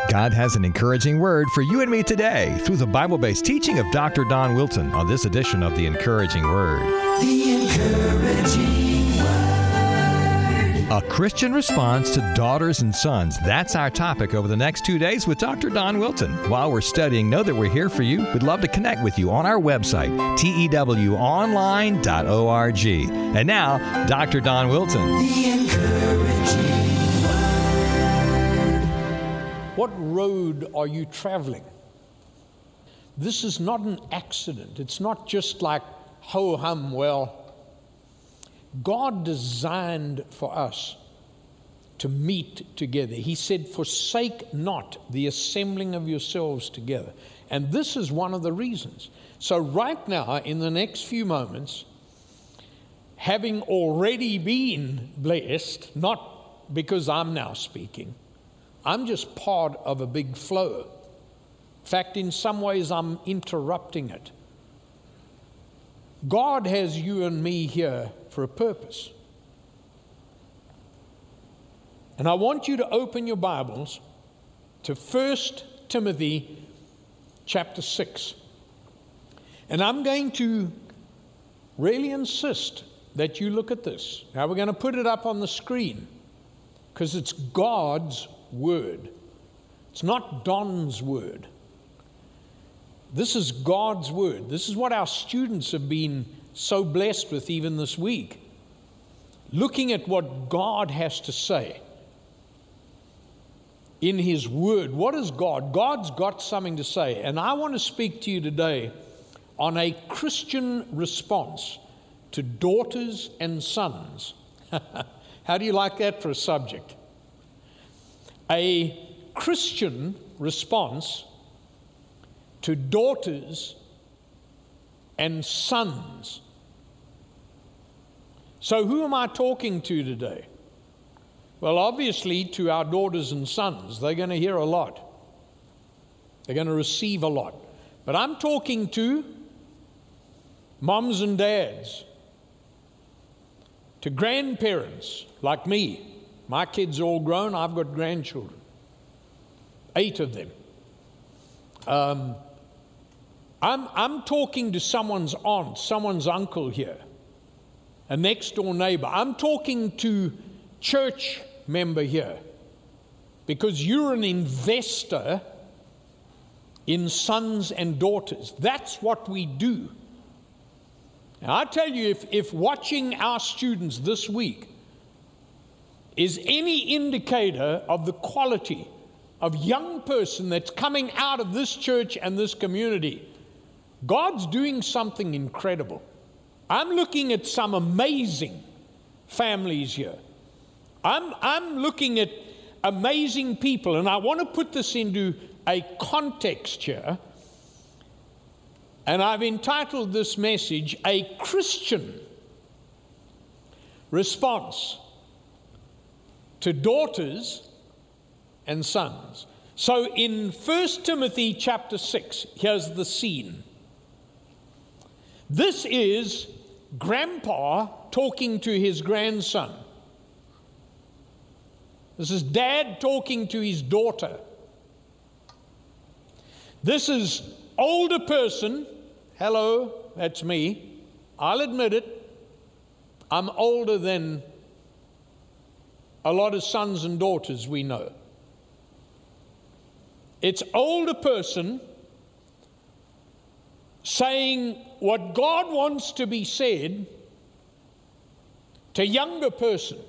God has an encouraging word for you and me today through the Bible-based teaching of Dr. Don Wilson on this edition of The Encouraging Word. The Encouraging Word. A Christian response to daughters and sons. That's our topic over the next 2 days with Dr. Don Wilson. While we're studying, know that we're here for you. We'd love to connect with you on our website, tewonline.org. And now, Dr. Don Wilson. The Encouraging Word. What road are you traveling? This is not an accident. It's not just like ho-hum. Well, God designed for us to meet together. He said, forsake not the assembling of yourselves together. And this is one of the reasons. So right now, in the next few moments, having already been blessed, not because I'm now speaking, I'm just part of a big flow. In fact, in some ways, I'm interrupting it. God has you and me here for a purpose. And I want you to open your Bibles to 1 Timothy chapter 6. And I'm going to really insist that you look at this. Now, we're going to put it up on the screen because it's God's word. It's not Don's word. This is God's word. This is what our students have been so blessed with even this week. Looking at what God has to say in His word. What is God? God's got something to say. And I want to speak to you today on a Christian response to daughters and sons. How do you like that for a subject? A Christian response to daughters and sons. So who am I talking to today? Well, obviously to our daughters and sons. They're going to hear a lot. They're going to receive a lot. But I'm talking to moms and dads, to grandparents like me. My kids are all grown. I've got grandchildren, 8 of them. I'm talking to someone's aunt, someone's uncle here, a next door neighbor. I'm talking to church member here because you're an investor in sons and daughters. That's what we do. Now, I tell you, if watching our students this week is any indicator of the quality of young person that's coming out of this church and this community, God's doing something incredible. I'm looking at some amazing families here. I'm looking at amazing people, and I want to put this into a context here. And I've entitled this message, A Christian Response to Daughters and Sons. So in 1 Timothy chapter 6, here's the scene. This is grandpa talking to his grandson. This is dad talking to his daughter. This is older person. Hello, that's me. I'll admit it. I'm older than a lot of sons and daughters we know. It's older person saying what God wants to be said to younger person.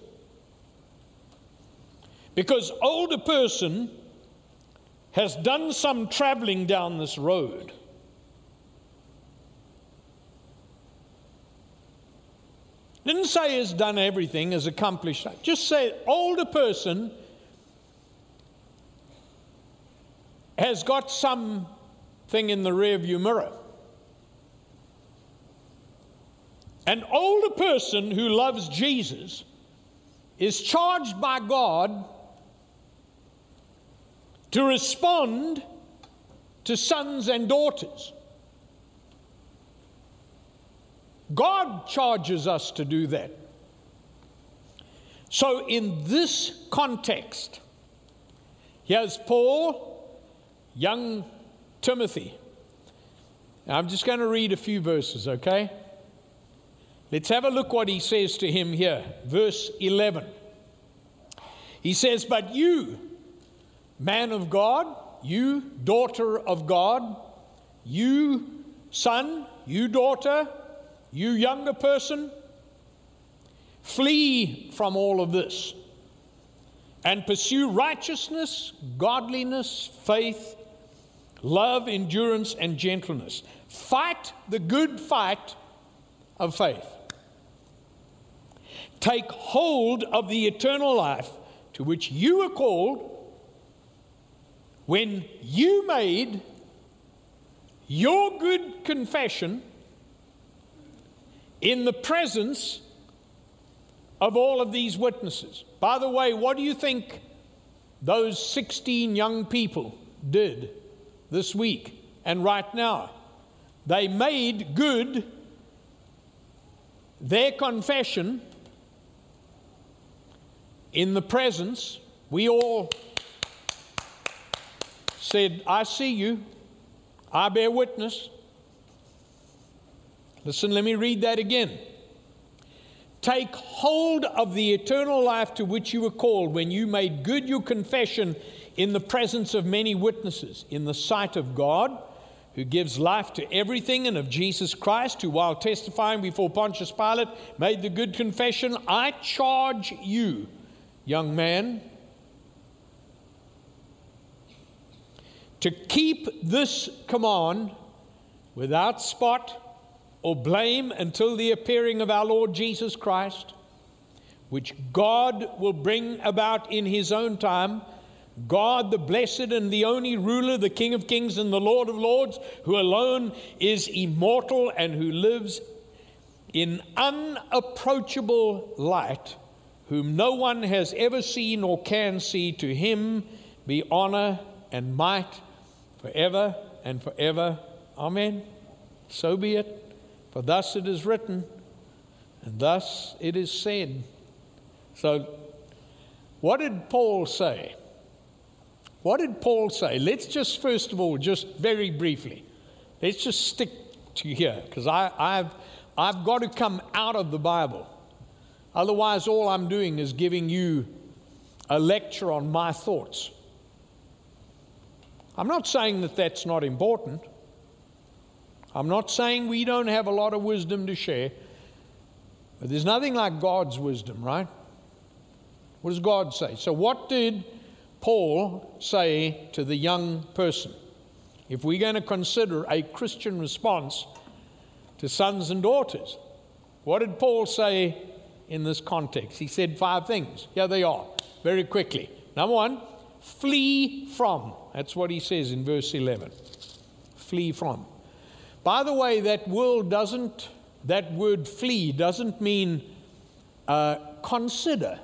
Because older person has done some traveling down this road. Didn't say has done everything, has accomplished that. Just say older person has got something in the rearview mirror. An older person who loves Jesus is charged by God to respond to sons and daughters. God charges us to do that. So in this context, Here's Paul, young Timothy. Now, I'm just going to read a few verses, okay? Let's have a look what he says to him here. Verse 11. He says, "But you, man of God, you, daughter of God, you, son, you, daughter, you, younger person, flee from all of this and pursue righteousness, godliness, faith, love, endurance, and gentleness. Fight the good fight of faith. Take hold of the eternal life to which you were called when you made your good confession in the presence of all of these witnesses." By the way, what do you think those 16 young people did this week and right now? They made good their confession in the presence. We all said, "I see you. I bear witness." Listen, let me read that again. "Take hold of the eternal life to which you were called when you made good your confession in the presence of many witnesses, in the sight of God, who gives life to everything, and of Jesus Christ, who while testifying before Pontius Pilate made the good confession. I charge you, young man, to keep this command without spot or blame until the appearing of our Lord Jesus Christ, which God will bring about in his own time. God, the blessed and the only ruler, the King of kings and the Lord of lords, who alone is immortal and who lives in unapproachable light, whom no one has ever seen or can see, to him be honor and might forever and forever. Amen. So be it. For thus it is written, and thus it is said. So, what did Paul say? What did Paul say? Let's just, first of all, just very briefly, let's just stick to here, because I've got to come out of the Bible. Otherwise, all I'm doing is giving you a lecture on my thoughts. I'm not saying that that's not important. I'm not saying we don't have a lot of wisdom to share, but there's nothing like God's wisdom, right? What does God say? So what did Paul say to the young person? If we're going to consider a Christian response to sons and daughters, what did Paul say in this context? He said 5 things. Here they are, very quickly. Number 1, flee from. That's what he says in verse 11. Flee from. By the way, that word flee doesn't mean consider.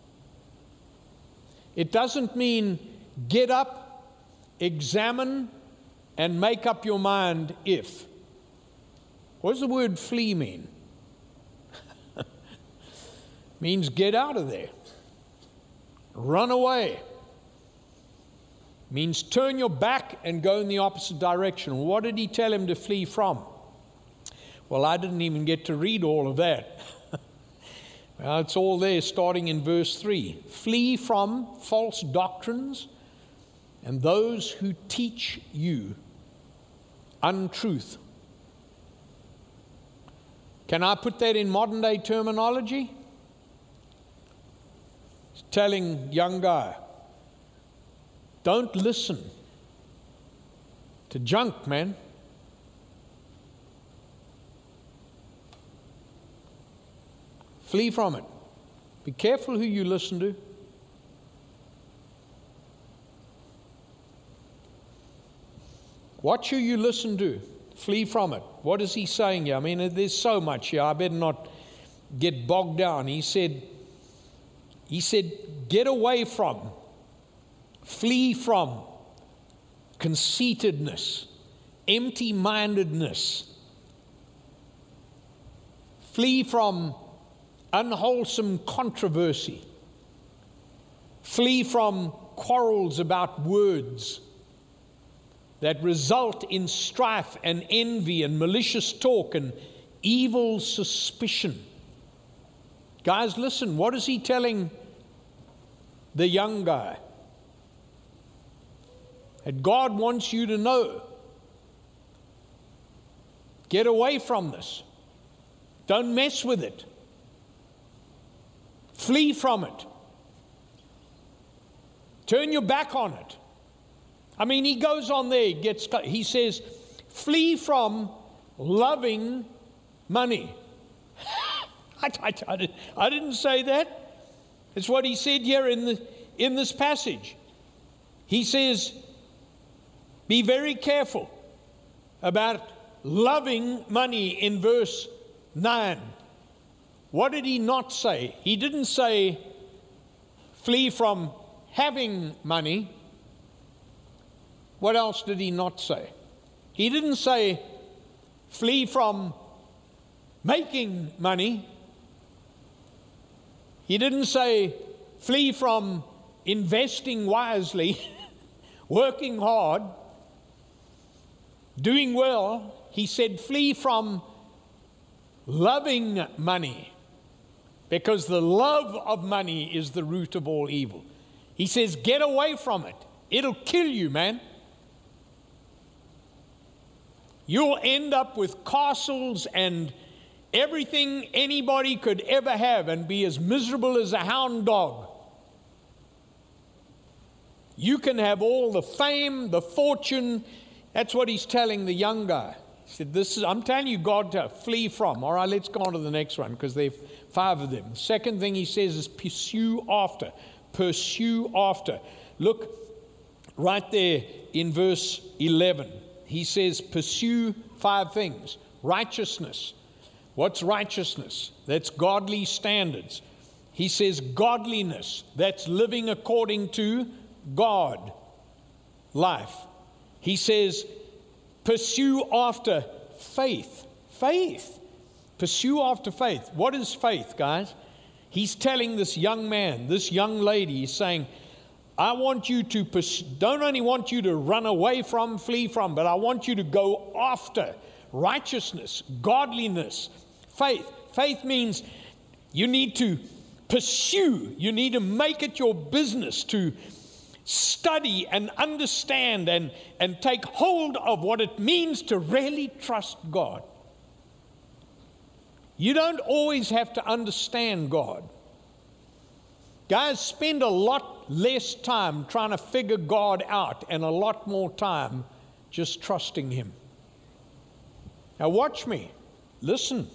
It doesn't mean get up, examine, and make up your mind if. What does the word flee mean? Means get out of there. Run away. Means turn your back and go in the opposite direction. What did he tell him to flee from? Well, I didn't even get to read all of that. Well, it's all there, starting in verse 3. Flee from false doctrines and those who teach you untruth. Can I put that in modern day terminology? It's telling young guy, don't listen to junk, man. Flee from it. Be careful who you listen to. Watch who you listen to. Flee from it. What is he saying here? I mean, there's so much here. I better not get bogged down. He said, get away from, flee from conceitedness, empty-mindedness. Flee from unwholesome controversy. Flee from quarrels about words that result in strife and envy and malicious talk and evil suspicion. Guys, listen, what is he telling the young guy? That God wants you to know. Get away from this. Don't mess with it. Flee from it. Turn your back on it. I mean, he goes on there, he says, flee from loving money. I didn't say that. It's what he said here in this passage. He says, be very careful about loving money in verse 9. What did he not say? He didn't say flee from having money. What else did he not say? He didn't say flee from making money. He didn't say flee from investing wisely, working hard, doing well. He said flee from loving money, because the love of money is the root of all evil. He says get away from it. It'll kill you, man. You'll end up with castles and everything anybody could ever have and be as miserable as a hound dog. You can have all the fame, the fortune. That's what he's telling the young guy. He said, I'm telling you, God, to flee from. All right, let's go on to the next one, because there are 5 of them. The second thing he says is pursue after. Pursue after. Look right there in verse 11. He says, pursue 5 things. Righteousness. What's righteousness? That's godly standards. He says godliness. That's living according to God. Life. He says, pursue after faith. Faith. Pursue after faith. What is faith, guys? He's telling this young man, this young lady, he's saying, I want you to don't only want you to run away from, flee from, but I want you to go after righteousness, godliness, faith. Faith means you need to pursue. You need to make it your business to study and understand and take hold of what it means to really trust God. You don't always have to understand God. Guys, spend a lot less time trying to figure God out and a lot more time just trusting Him. Now watch me. Listen.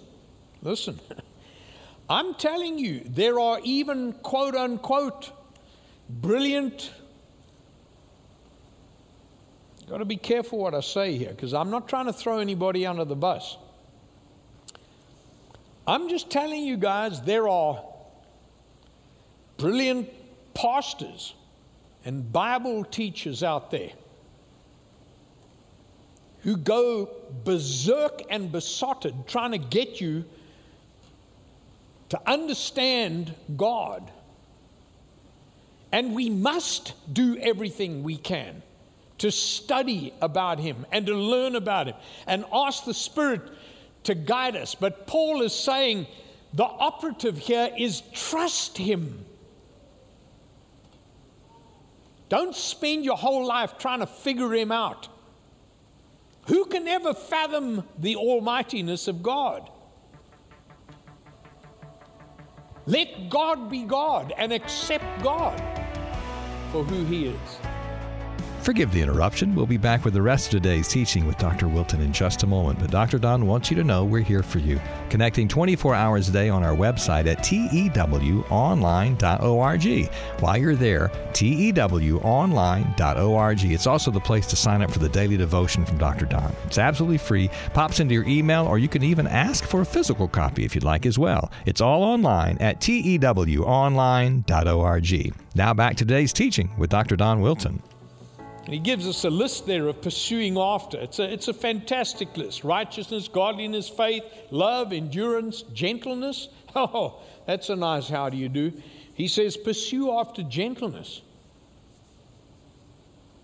I'm telling you, there are even quote unquote brilliant, got to be careful what I say here, because I'm not trying to throw anybody under the bus. I'm just telling you guys, there are brilliant pastors and Bible teachers out there who go berserk and besotted trying to get you to understand God. And we must do everything we can to study about Him and to learn about Him and ask the Spirit to guide us. But Paul is saying the operative here is trust Him. Don't spend your whole life trying to figure Him out. Who can ever fathom the almightiness of God? Let God be God and accept God for who He is. Forgive the interruption. We'll be back with the rest of today's teaching with Dr. Wilton in just a moment. But Dr. Don wants you to know we're here for you, connecting 24 hours a day on our website at tewonline.org. While you're there, tewonline.org. It's also the place to sign up for the daily devotion from Dr. Don. It's absolutely free, pops into your email, or you can even ask for a physical copy if you'd like as well. It's all online at tewonline.org. Now back to today's teaching with Dr. Don Wilton. And he gives us a list there of pursuing after. It's a fantastic list. Righteousness, godliness, faith, love, endurance, gentleness. Oh, that's a nice how do you do. He says, pursue after gentleness.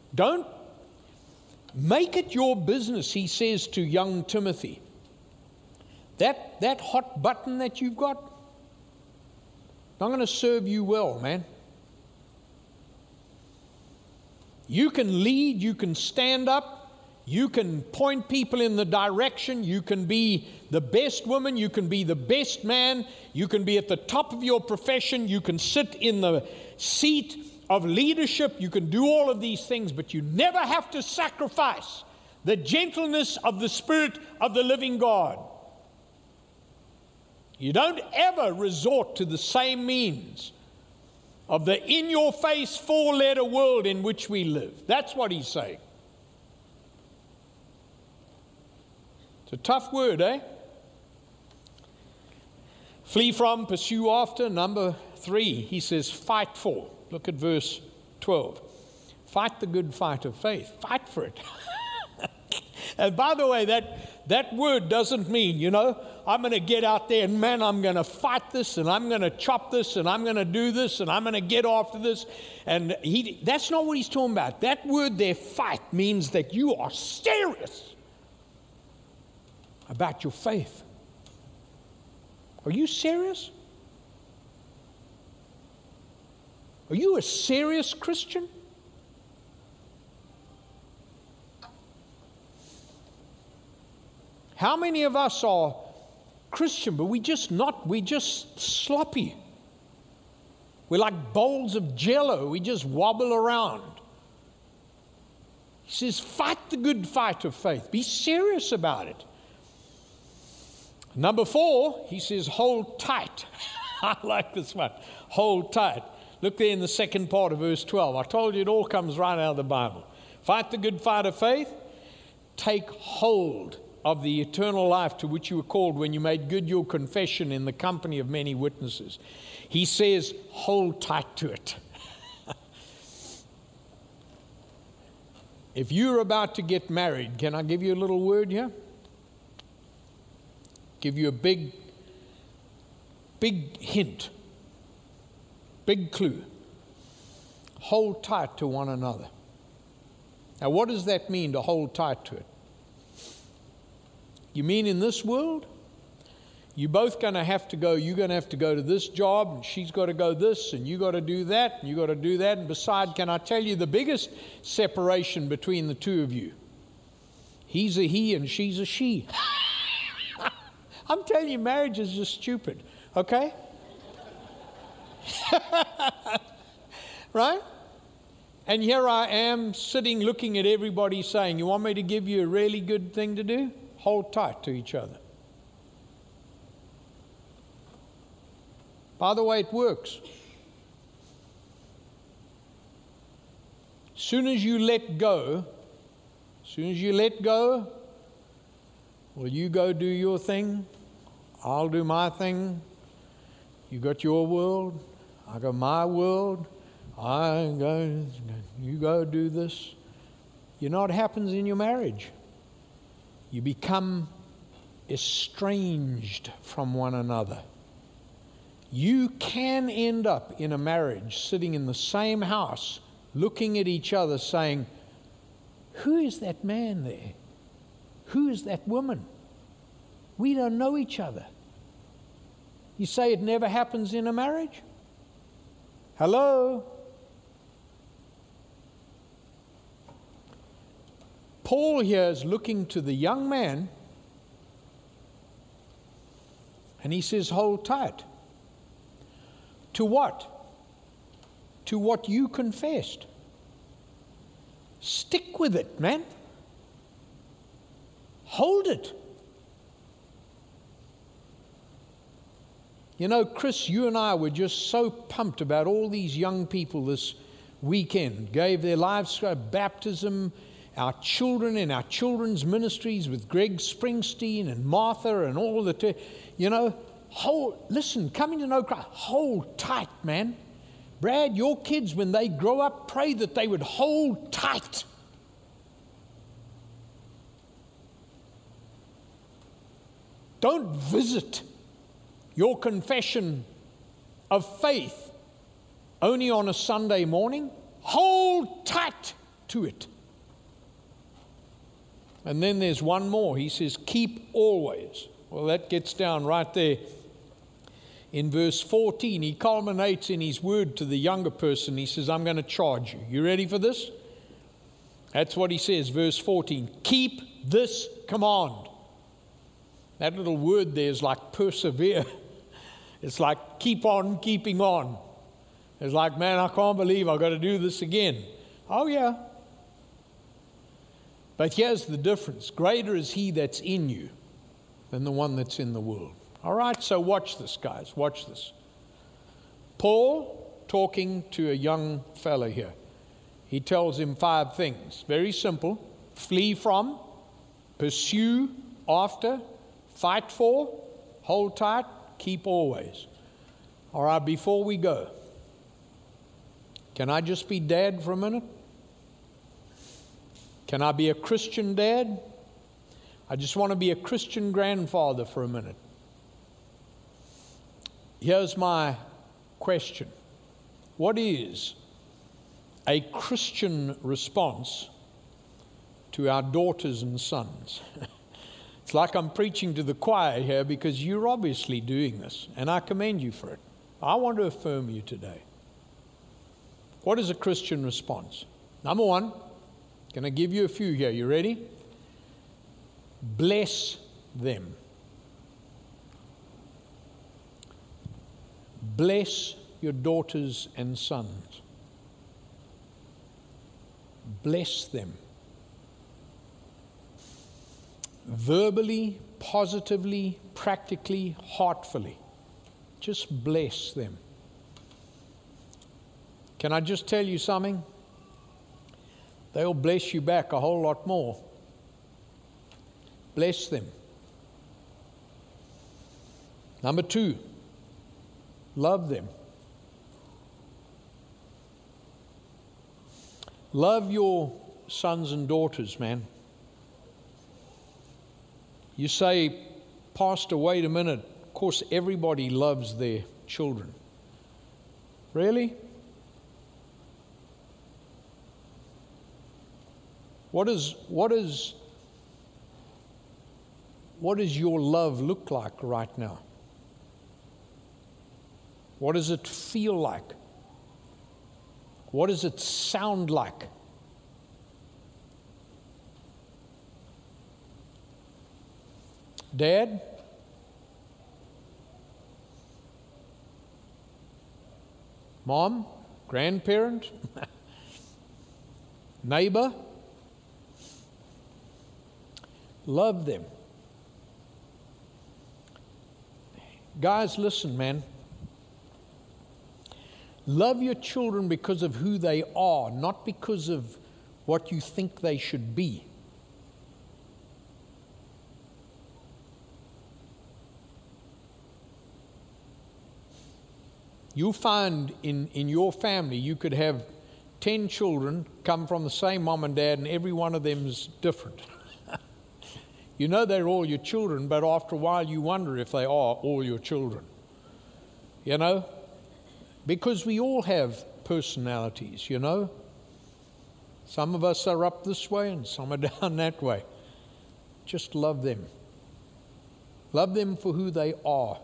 Don't make it your business, he says to young Timothy. That hot button that you've got, not going to serve you well, man. You can lead, you can stand up, you can point people in the direction, you can be the best woman, you can be the best man, you can be at the top of your profession, you can sit in the seat of leadership, you can do all of these things, but you never have to sacrifice the gentleness of the Spirit of the living God. You don't ever resort to the same means of the in-your-face four-letter world in which we live. That's what he's saying. It's a tough word, eh? Flee from, pursue after. Number 3, he says, fight for. Look at verse 12. Fight the good fight of faith. Fight for it. And by the way, that word doesn't mean, I'm going to get out there and, man, I'm going to fight this and I'm going to chop this and I'm going to do this and I'm going to get after this. And that's not what he's talking about. That word there, fight, means that you are serious about your faith. Are you serious? Are you a serious Christian? How many of us are Christian, but we're just sloppy. We're like bowls of jello. We just wobble around. He says, fight the good fight of faith. Be serious about it. Number 4, he says, hold tight. I like this one. Hold tight. Look there in the second part of verse 12. I told you it all comes right out of the Bible. Fight the good fight of faith. Take hold of the eternal life to which you were called when you made good your confession in the company of many witnesses. He says, hold tight to it. If you're about to get married, can I give you a little word here? Give you a big hint, big clue. Hold tight to one another. Now, what does that mean, to hold tight to it? You mean in this world? You're both going to have to go, you're going to have to go to this job, and she's got to go this, and you got to do that, and you got to do that. And besides, can I tell you the biggest separation between the two of you? He's a he and she's a she. I'm telling you, marriage is just stupid, okay? Right? And here I am sitting looking at everybody saying, you want me to give you a really good thing to do? Hold tight to each other. By the way, it works. As soon as you let go, well, you go do your thing, I'll do my thing. You got your world, I got my world. You go do this. You know what happens in your marriage? You become estranged from one another. You can end up in a marriage sitting in the same house, looking at each other saying, who is that man there? Who is that woman? We don't know each other. You say it never happens in a marriage? Hello? Paul here is looking to the young man, and he says, hold tight. To what? To what you confessed. Stick with it, man. Hold it. You know, Chris, you and I were just so pumped about all these young people this weekend. Gave their lives to baptism, our children in our children's ministries with Greg Springsteen and Martha and all the, listen, coming to know Christ, hold tight, man. Brad, your kids, when they grow up, pray that they would hold tight. Don't visit your confession of faith only on a Sunday morning. Hold tight to it. And then there's one more. He says, keep always. Well, that gets down right there in verse 14. He culminates in his word to the younger person. He says, I'm going to charge you. You ready for this? That's what he says, verse 14. Keep this command. That little word there is like persevere. It's like keep on keeping on. It's like, man, I can't believe I've got to do this again. Oh, yeah. But here's the difference. Greater is he that's in you than the one that's in the world. All right, so watch this, guys. Watch this. Paul talking to a young fellow here. He tells him 5 things. Very simple. Flee from, pursue after, fight for, hold tight, keep always. All right, before we go, can I just be dad for a minute? Can I be a Christian dad? I just want to be a Christian grandfather for a minute. Here's my question. What is a Christian response to our daughters and sons? It's like I'm preaching to the choir here because you're obviously doing this, and I commend you for it. I want to affirm you today. What is a Christian response? Number 1, going to give you a few here. You ready? Bless them. Bless your daughters and sons. Bless them. Verbally, positively, practically, heartfully. Just bless them. Can I just tell you something? They'll bless you back a whole lot more. Bless them. Number 2, love them. Love your sons and daughters, man. You say, Pastor, wait a minute. Of course, everybody loves their children. Really? What does your love look like right now? What does it feel like? What does it sound like? Dad? Mom? Grandparent? Neighbor? Love them. Guys, listen, man. Love your children because of who they are, not because of what you think they should be. You'll find in your family, you could have 10 children come from the same mom and dad, and every one of them is different. You know they're all your children, but after a while you wonder if they are all your children. You know? Because we all have personalities, you know? Some of us are up this way and some are down that way. Just love them. Love them for who they are.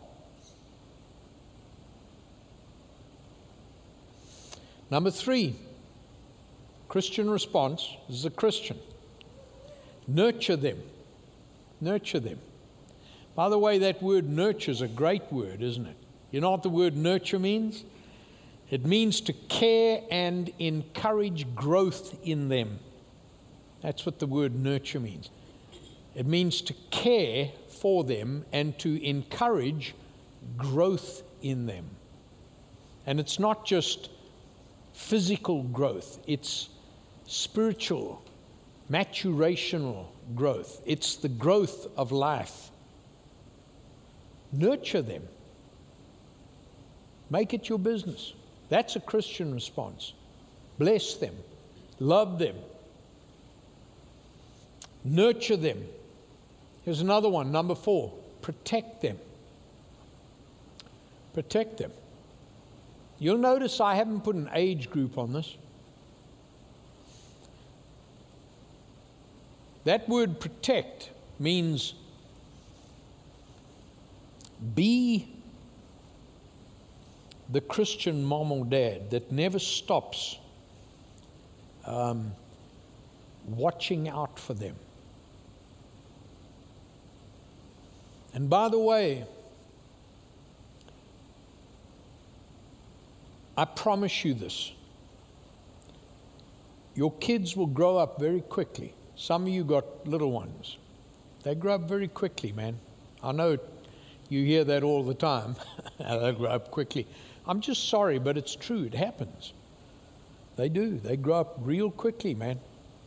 Number 3, Christian response. This is a Christian. Nurture them. Nurture them. By the way, that word nurture is a great word, isn't it? You know what the word nurture means? It means to care and encourage growth in them. That's what the word nurture means. It means to care for them and to encourage growth in them. And it's not just physical growth, it's spiritual, maturational growth. It's the growth of life. Nurture them. Make it your business. That's a Christian response. Bless them. Love them. Nurture them. Here's another one, number 4. Protect them. Protect them. You'll notice I haven't put an age group on this. That word protect means be the Christian mom or dad that never stops watching out for them. And by the way, I promise you this. Your kids will grow up very quickly. Some of you got little ones. They grow up very quickly, man. I know you hear that all the time. They grow up quickly. I'm just sorry, but it's true. It happens. They do. They grow up real quickly, man.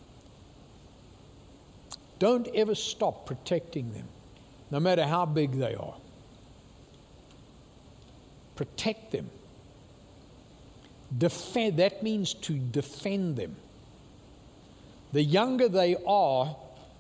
Don't ever stop protecting them, no matter how big they are. Protect them. Defend. That means to defend them. The younger they are,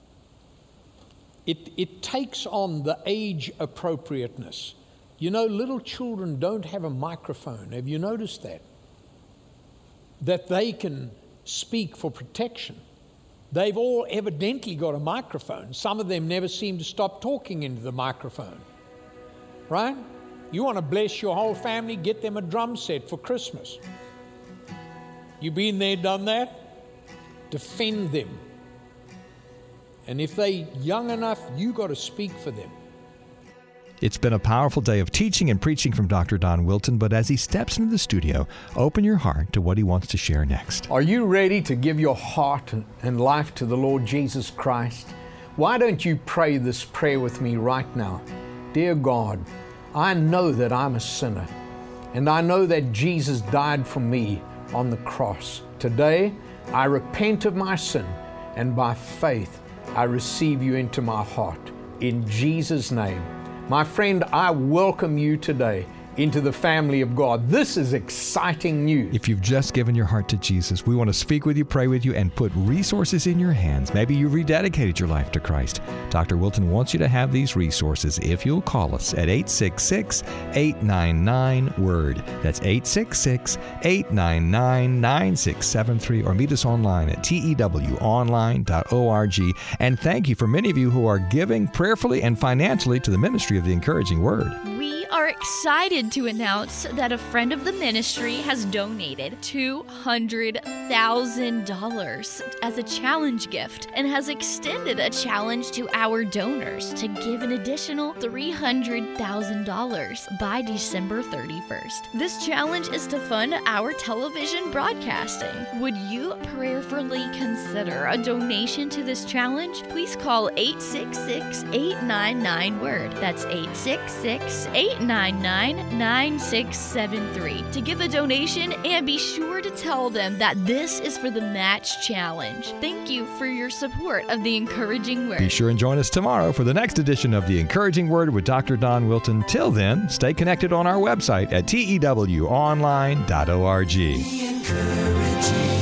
it takes on the age appropriateness. You know, little children don't have a microphone. Have you noticed that? That they can speak for protection. They've all evidently got a microphone. Some of them never seem to stop talking into the microphone. Right? You want to bless your whole family, get them a drum set for Christmas. You been there, done that? Defend them. And if they're young enough, you got to speak for them. It's been a powerful day of teaching and preaching from Dr. Don Wilton, but as he steps into the studio, open your heart to what he wants to share next. Are you ready to give your heart and life to the Lord Jesus Christ? Why don't you pray this prayer with me right now? Dear God, I know that I'm a sinner, and I know that Jesus died for me on the cross. Today, I repent of my sin, and by faith, I receive you into my heart. In Jesus' name. My friend, I welcome you today into the family of God. This is exciting news. If you've just given your heart to Jesus, we want to speak with you, pray with you, and put resources in your hands. Maybe you rededicated your life to Christ. Dr. Wilton wants you to have these resources if you'll call us at 866-899-WORD. That's 866-899-9673, or meet us online at tewonline.org. And thank you for many of you who are giving prayerfully and financially to the ministry of the Encouraging Word. We are excited to announce that a friend of the ministry has donated $200,000 as a challenge gift and has extended a challenge to our donors to give an additional $300,000 by December 31st. This challenge is to fund our television broadcasting. Would you prayerfully consider a donation to this challenge? Please call 866-899-WORD. That's 866-899-9673 to give a donation, and be sure to tell them that this is for the Match Challenge. Thank you for your support of the Encouraging Word. Be sure and join us tomorrow for the next edition of the Encouraging Word with Dr. Don Wilton. Till then, stay connected on our website at tewonline.org. Be encouraging.